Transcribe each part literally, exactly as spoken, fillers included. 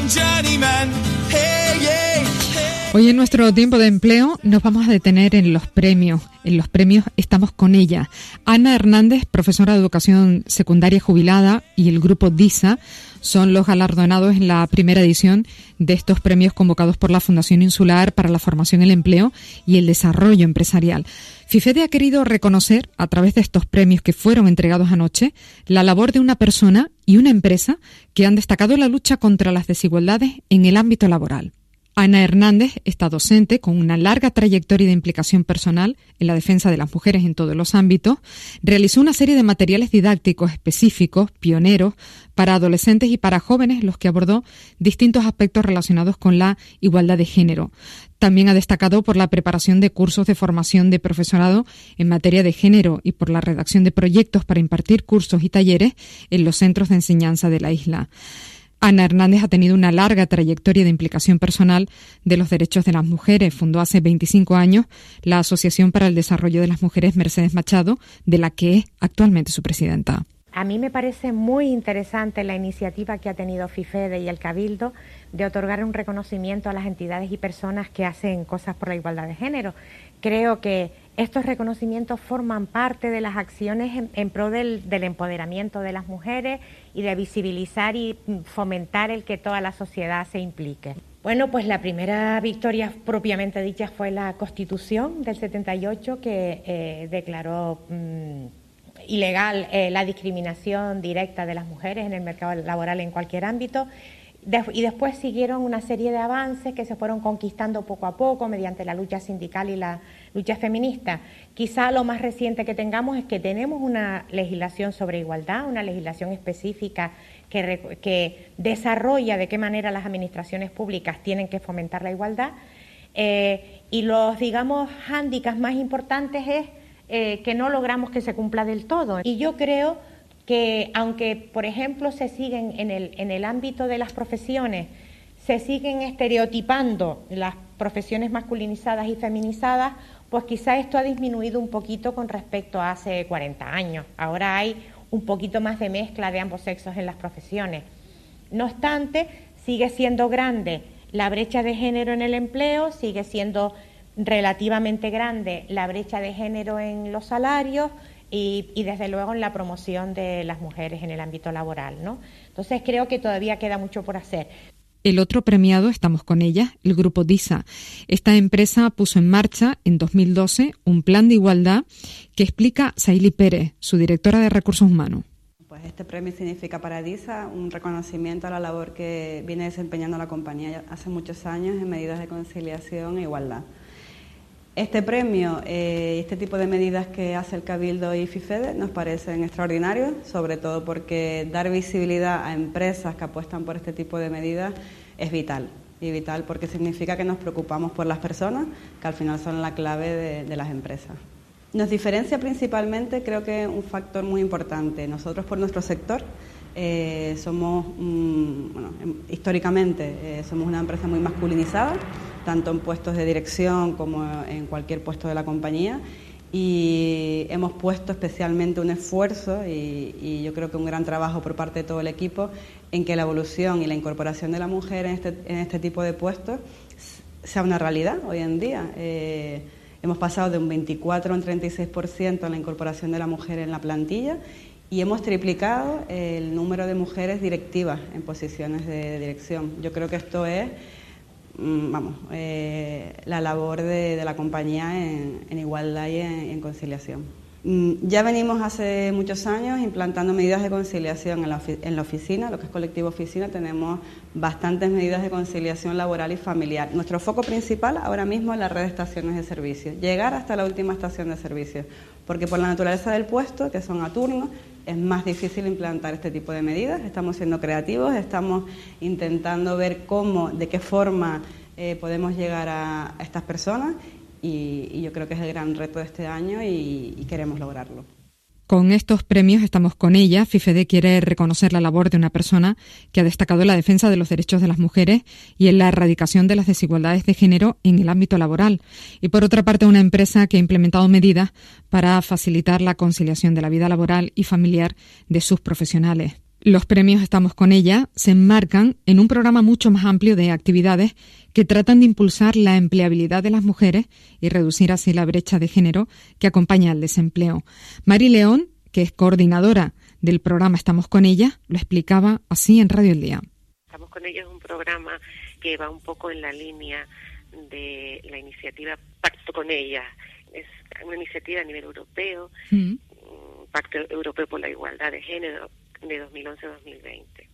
journeyman. Hey, hey, hey. Hoy en nuestro tiempo de empleo nos vamos a detener en los premios. En los premios estamos con ella. Ana Hernández, profesora de educación secundaria jubilada, y el grupo DISA son los galardonados en la primera edición de estos premios convocados por la Fundación Insular para la Formación, el Empleo y el Desarrollo Empresarial. FIFEDE ha querido reconocer, a través de estos premios que fueron entregados anoche, la labor de una persona y una empresa que han destacado la lucha contra las desigualdades en el ámbito laboral. Ana Hernández está docente con una larga trayectoria de implicación personal en la defensa de las mujeres en todos los ámbitos. Realizó una serie de materiales didácticos específicos, pioneros, para adolescentes y para jóvenes, los que abordó distintos aspectos relacionados con la igualdad de género. También ha destacado por la preparación de cursos de formación de profesorado en materia de género y por la redacción de proyectos para impartir cursos y talleres en los centros de enseñanza de la isla. Ana Hernández ha tenido una larga trayectoria de implicación personal de los derechos de las mujeres. Fundó hace veinticinco años la Asociación para el Desarrollo de las Mujeres Mercedes Machado, de la que es actualmente su presidenta. A mí me parece muy interesante la iniciativa que ha tenido FIFEDE y el Cabildo de otorgar un reconocimiento a las entidades y personas que hacen cosas por la igualdad de género. Creo que estos reconocimientos forman parte de las acciones en, en pro del, del empoderamiento de las mujeres y de visibilizar y fomentar el que toda la sociedad se implique. Bueno, pues la primera victoria propiamente dicha fue la Constitución del setenta y ocho, que eh, declaró mmm, ilegal eh, la discriminación directa de las mujeres en el mercado laboral en cualquier ámbito. De, y después siguieron una serie de avances que se fueron conquistando poco a poco mediante la lucha sindical y la lucha feminista. Quizá lo más reciente que tengamos es que tenemos una legislación sobre igualdad, una legislación específica que, que desarrolla de qué manera las administraciones públicas tienen que fomentar la igualdad. Eh, y los, digamos, hándicaps más importantes es eh, que no logramos que se cumpla del todo. Y yo creo que aunque, por ejemplo, se siguen en el, en el ámbito de las profesiones, se siguen estereotipando las profesiones masculinizadas y feminizadas, pues quizá esto ha disminuido un poquito con respecto a hace cuarenta años. Ahora hay un poquito más de mezcla de ambos sexos en las profesiones. No obstante, sigue siendo grande la brecha de género en el empleo, sigue siendo relativamente grande la brecha de género en los salarios, Y, y desde luego en la promoción de las mujeres en el ámbito laboral, ¿no? Entonces creo que todavía queda mucho por hacer. El otro premiado, estamos con ella, el grupo DISA. Esta empresa puso en marcha en dos mil doce un plan de igualdad que explica Saily Pérez, su directora de Recursos Humanos. Pues este premio significa para DISA un reconocimiento a la labor que viene desempeñando la compañía hace muchos años en medidas de conciliación e igualdad. Este premio y eh, este tipo de medidas que hace el Cabildo y FIFEDE nos parecen extraordinarios, sobre todo porque dar visibilidad a empresas que apuestan por este tipo de medidas es vital. Y vital porque significa que nos preocupamos por las personas, que al final son la clave de, de las empresas. Nos diferencia principalmente, creo que un factor muy importante. Nosotros, por nuestro sector, eh, somos, mm, bueno, históricamente, eh, somos una empresa muy masculinizada, tanto en puestos de dirección como en cualquier puesto de la compañía, y hemos puesto especialmente un esfuerzo y, y yo creo que un gran trabajo por parte de todo el equipo en que la evolución y la incorporación de la mujer en este, en este tipo de puestos sea una realidad hoy en día. Eh, hemos pasado de un veinticuatro a un treinta y seis por ciento en la incorporación de la mujer en la plantilla y hemos triplicado el número de mujeres directivas en posiciones de dirección. Yo creo que esto es vamos, eh, la labor de, de la compañía en, en igualdad y en, en conciliación. Ya venimos hace muchos años implantando medidas de conciliación en la, en la oficina, lo que es colectivo oficina, tenemos bastantes medidas de conciliación laboral y familiar. Nuestro foco principal ahora mismo es la red de estaciones de servicio, llegar hasta la última estación de servicio, porque por la naturaleza del puesto, que son a turno, es más difícil implantar este tipo de medidas. Estamos siendo creativos, estamos intentando ver cómo, de qué forma eh, podemos llegar a, a estas personas. Y, y yo creo que es el gran reto de este año y, y queremos lograrlo. Con estos premios estamos con ella. FIFEDE quiere reconocer la labor de una persona que ha destacado en la defensa de los derechos de las mujeres y en la erradicación de las desigualdades de género en el ámbito laboral. Y por otra parte, una empresa que ha implementado medidas para facilitar la conciliación de la vida laboral y familiar de sus profesionales. Los premios Estamos con ella se enmarcan en un programa mucho más amplio de actividades que tratan de impulsar la empleabilidad de las mujeres y reducir así la brecha de género que acompaña al desempleo. Mari León, que es coordinadora del programa Estamos con ella, lo explicaba así en Radio El Día. Estamos con ella es un programa que va un poco en la línea de la iniciativa Pacto con ella. Es una iniciativa a nivel europeo, mm. Pacto Europeo por la Igualdad de Género de dos mil once a dos mil veinte.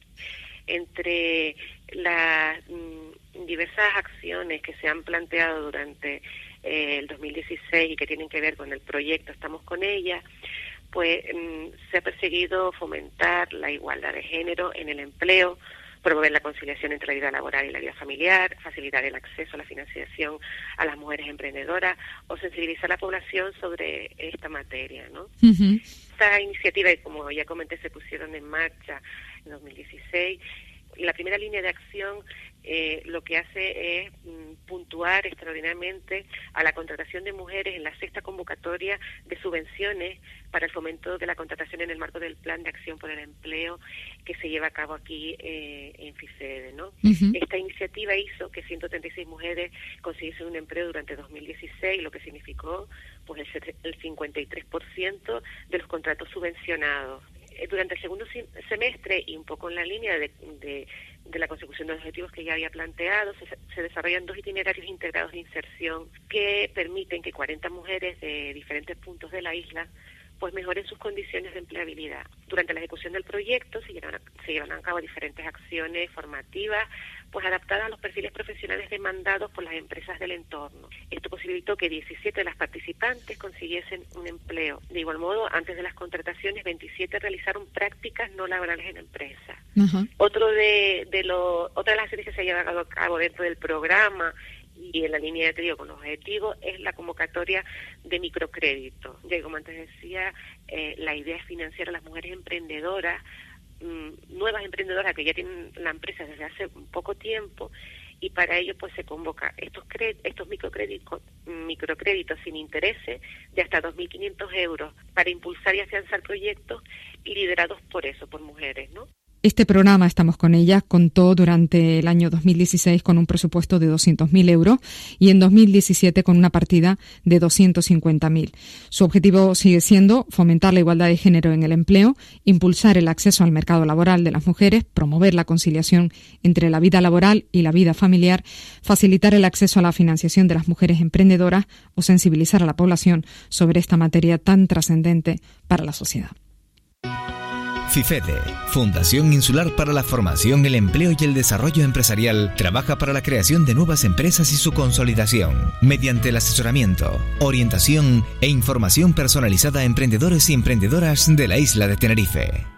Entre las mm, diversas acciones que se han planteado durante eh, el dos mil dieciséis y que tienen que ver con el proyecto Estamos con ella, pues mm, se ha perseguido fomentar la igualdad de género en el empleo, promover la conciliación entre la vida laboral y la vida familiar, facilitar el acceso a la financiación a las mujeres emprendedoras o sensibilizar a la población sobre esta materia, ¿no? Uh-huh. Esta iniciativa, como ya comenté, se pusieron en marcha en dos mil dieciséis. La primera línea de acción eh, lo que hace es mm, puntuar extraordinariamente a la contratación de mujeres en la sexta convocatoria de subvenciones para el fomento de la contratación en el marco del Plan de Acción por el Empleo que se lleva a cabo aquí eh, en FICEDE, ¿no? Uh-huh. Esta iniciativa hizo que ciento treinta y seis mujeres consiguiesen un empleo durante dos mil dieciséis, lo que significó pues el, el cincuenta y tres por ciento de los contratos subvencionados. Durante el segundo semestre y un poco en la línea de, de, de la consecución de los objetivos que ya había planteado, se, se desarrollan dos itinerarios integrados de inserción que permiten que cuarenta mujeres de diferentes puntos de la isla pues mejoren sus condiciones de empleabilidad. Durante la ejecución del proyecto se llevan a, se llevan a cabo diferentes acciones formativas pues adaptadas a los perfiles profesionales demandados por las empresas del entorno. Esto posibilitó que diecisiete de las participantes consiguiesen un empleo. De igual modo, antes de las contrataciones, veintisiete realizaron prácticas no laborales en empresas. Uh-huh. Otro de, de lo, otra de las acciones que se ha llevado a cabo dentro del programa y en la línea de trío con los objetivos es la convocatoria de microcrédito. Ya como antes decía, eh, la idea es financiar a las mujeres emprendedoras, mmm, nuevas emprendedoras que ya tienen la empresa desde hace poco tiempo, y para ello pues se convoca estos cre- estos microcréditos, microcréditos sin intereses de hasta dos mil quinientos euros para impulsar y afianzar proyectos liderados por eso, por mujeres, ¿no? Este programa, Estamos con ella, contó durante el año dos mil dieciséis con un presupuesto de doscientos mil euros y en dos mil diecisiete con una partida de doscientos cincuenta mil. Su objetivo sigue siendo fomentar la igualdad de género en el empleo, impulsar el acceso al mercado laboral de las mujeres, promover la conciliación entre la vida laboral y la vida familiar, facilitar el acceso a la financiación de las mujeres emprendedoras o sensibilizar a la población sobre esta materia tan trascendente para la sociedad. FICEDE, Fundación Insular para la Formación, el Empleo y el Desarrollo Empresarial, trabaja para la creación de nuevas empresas y su consolidación, mediante el asesoramiento, orientación e información personalizada a emprendedores y emprendedoras de la isla de Tenerife.